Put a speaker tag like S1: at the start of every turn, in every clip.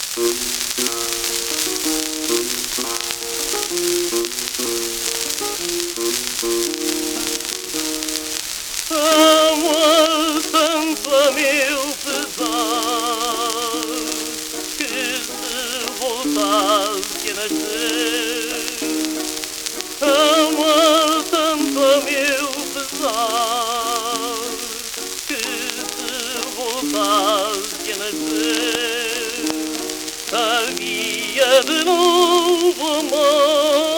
S1: Amo tanto a meu pesar, que se voltasse a nascer. Amo tanto a meu pesar, que se voltasse a nascer, havia de novo amor.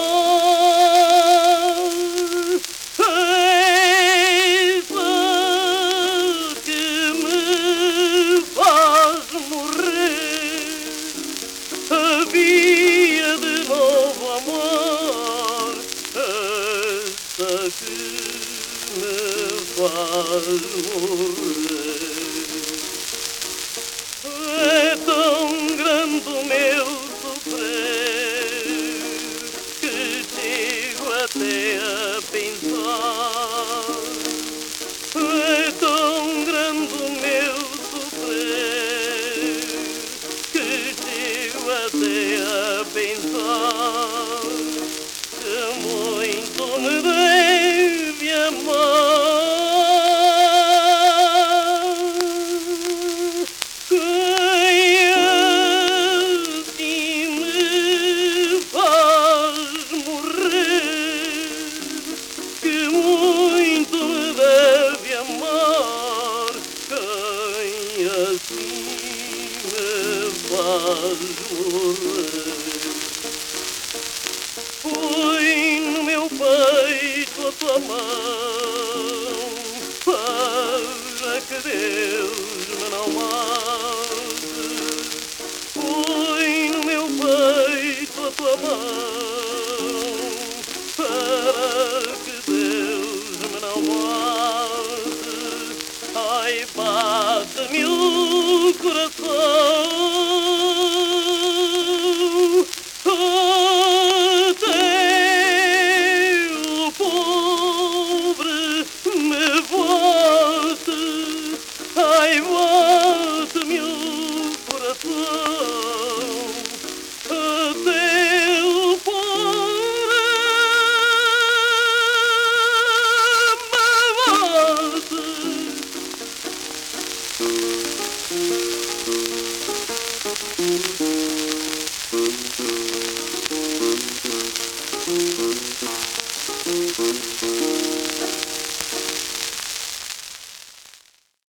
S1: Havia de novo amor, essa que me faz morrer. É tão grande o meu sofrer que chego até a pensar. É tão grande o meu sofrer que chego até a pensar que muito me deve amar. Quem assim me faz morrer, que muito me deve amar. Quem assim me faz morrer. Põe no meu peito a tua mão, para que Deus me não mate. Põe no meu peito a tua mão, para que Deus me não mate. Ai, bate-me o coração, ai, bate-me o coração, até o pobre me bate.